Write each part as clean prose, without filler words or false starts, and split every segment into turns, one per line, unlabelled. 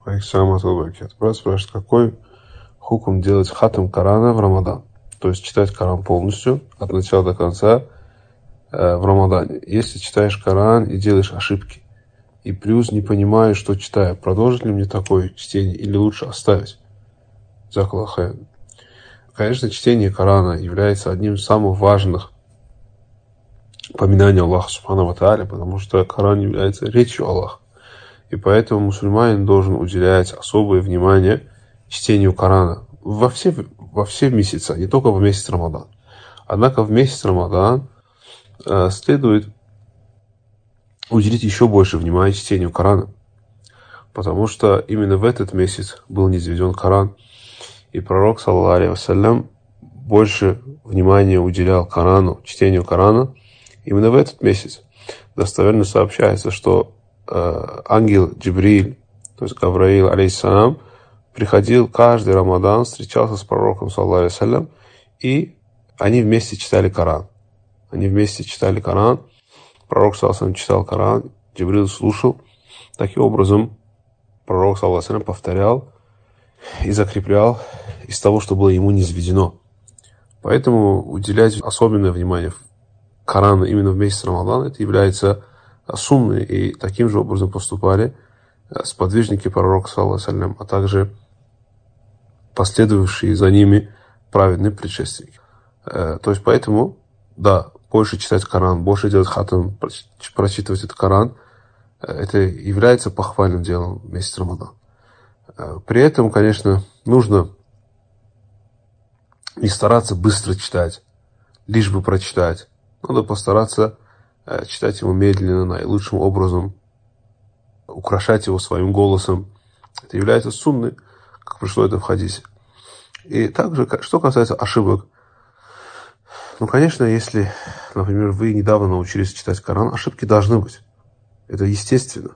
Брат спрашивает, какой хукм делать хатам Корана в Рамадан? То есть читать Коран полностью, от начала до конца в Рамадане. Если читаешь Коран и делаешь ошибки, и плюс не понимаешь, что читаю, продолжить ли мне такое чтение или лучше оставить? Конечно, чтение Корана является одним из самых важных поминаний Аллаха Субхану ва Тааля, потому что Коран является речью Аллаха. И поэтому мусульманин должен уделять особое внимание чтению Корана во все месяцы, не только в месяц Рамадан. Однако в месяц Рамадан следует уделить еще больше внимания чтению Корана, потому что именно в этот месяц был низведен Коран, и пророк, саллаллаху алейхи вассалям, больше внимания уделял Корану, чтению Корана именно в этот месяц. Достоверно сообщается, что ангел Джибриль, то есть Гавраил, алейхиссалам, приходил каждый Рамадан, встречался с пророком, саллаллаху алейхи вассалям, и они вместе читали Коран. Пророк, саллаллаху алейхи вассалям, читал Коран, Джибриль слушал. Таким образом, пророк, саллаллаху алейхи вассалям, повторял и закреплял из того, что было ему низведено. Поэтому уделять особенное внимание Корану именно в месяц Рамадан, это является сунной, и таким же образом поступали сподвижники пророка, саллаллаху алейхи вассалям, а также последовавшие за ними праведные предшественники. То есть поэтому, да, больше читать Коран, больше делать хатам, прочитывать этот Коран, это является похвальным делом в месяц Рамадан. При этом, конечно, нужно не стараться быстро читать, лишь бы прочитать. Надо постараться читать его медленно, наилучшим образом, украшать его своим голосом. Это является сунной, как пришло это в хадисе. И также, что касается ошибок, конечно, если, например, вы недавно научились читать Коран, ошибки должны быть. Это естественно.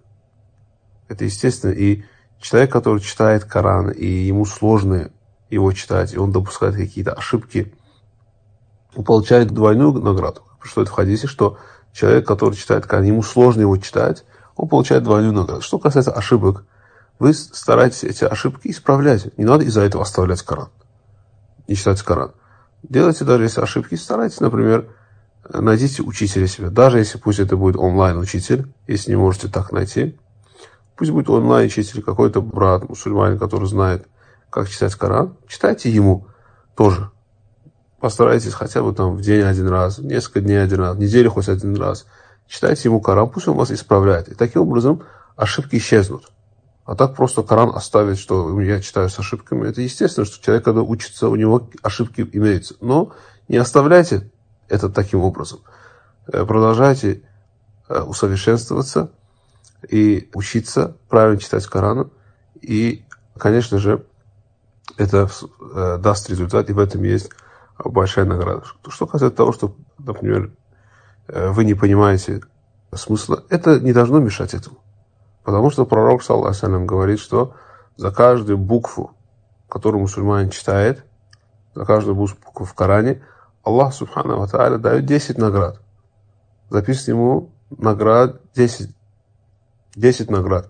И человек, который читает Коран, и ему сложно его читать, и он допускает какие-то ошибки, он получает двойную награду. Пришло это в хадисе, что человек, который читает Коран, ему сложно его читать, он получает двойную награду. Что касается ошибок, вы стараетесь эти ошибки исправлять. Не надо из-за этого оставлять Коран, не читать Коран. Делайте даже если ошибки, старайтесь, например, найдите учителя себе. Даже если пусть это будет онлайн-учитель, если не можете так найти. Пусть будет онлайн-учитель, какой-то брат, мусульманин, который знает, как читать Коран. Читайте ему тоже. Постарайтесь хотя бы в день один раз, несколько дней один раз, в неделю хоть один раз. Читайте ему Коран, пусть он вас исправляет. И таким образом ошибки исчезнут. А так просто Коран оставить, что я читаю с ошибками, это естественно, что человек, когда учится, у него ошибки имеются. Но не оставляйте это таким образом. Продолжайте усовершенствоваться и учиться правильно читать Коран. И, конечно же, это даст результат, и в этом есть большая награда. Что касается того, что, например, вы не понимаете смысла, это не должно мешать этому. Потому что пророк, саллаллаху алейхи вассалям, говорит, что за каждую букву, которую мусульманин читает, за каждую букву в Коране, Аллах Субхану ва Тааля дает 10 наград. Записывает ему наград 10 наград.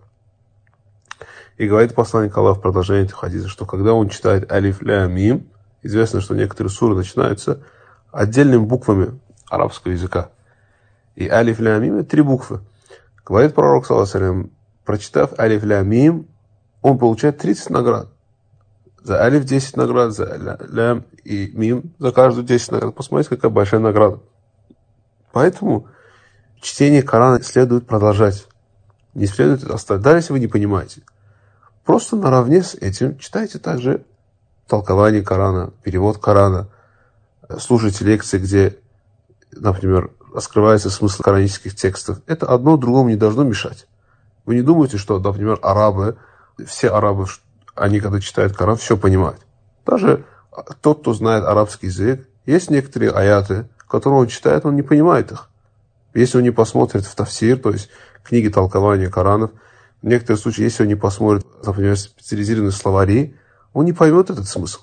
И говорит посланник Аллаха в продолжении этого хадиса, что когда он читает алиф ля мим, известно, что некоторые суры начинаются отдельными буквами арабского языка. И алиф ля мим — это 3 буквы. Говорит пророк, саллаллаху алейхи вассалям, прочитав алиф ля мим, он получает 30 наград. За алиф 10 наград, за ля и мим, за каждую 10 наград. Посмотрите, какая большая награда. Поэтому чтение Корана следует продолжать. Не следует оставить, даже если вы не понимаете. Просто наравне с этим читайте также толкование Корана, перевод Корана, слушайте лекции, где, например, раскрывается смысл коранических текстов. Это одно другому не должно мешать. Вы не думаете, что, например, все арабы, они когда читают Коран, все понимают. Даже тот, кто знает арабский язык, есть некоторые аяты, которые он читает, он не понимает их. Если он не посмотрит в тафсир, то есть книги толкования Коранов, в некоторых случаях, если он не посмотрит, например, специализированные словари, он не поймет этот смысл.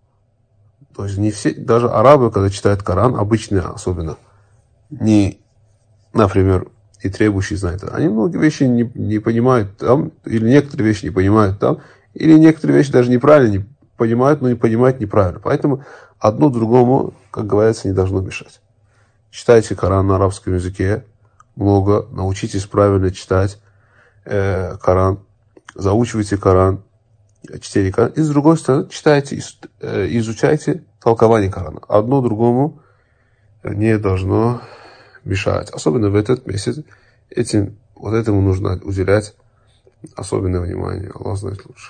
То есть не все, даже арабы, когда читают Коран, обычные особенно, не, например, и требующие знания. Они многие вещи не понимают там, или некоторые вещи не понимают там, или некоторые вещи даже неправильно не понимают, но не понимают неправильно. Поэтому одно другому, как говорится, не должно мешать. Читайте Коран на арабском языке много, научитесь правильно читать Коран, заучивайте Коран, чтение Корана. И с другой стороны, читайте, изучайте толкование Корана. Одно другому не должно мешать. Особенно в этот месяц этому нужно уделять особенное внимание. Аллах знает лучше.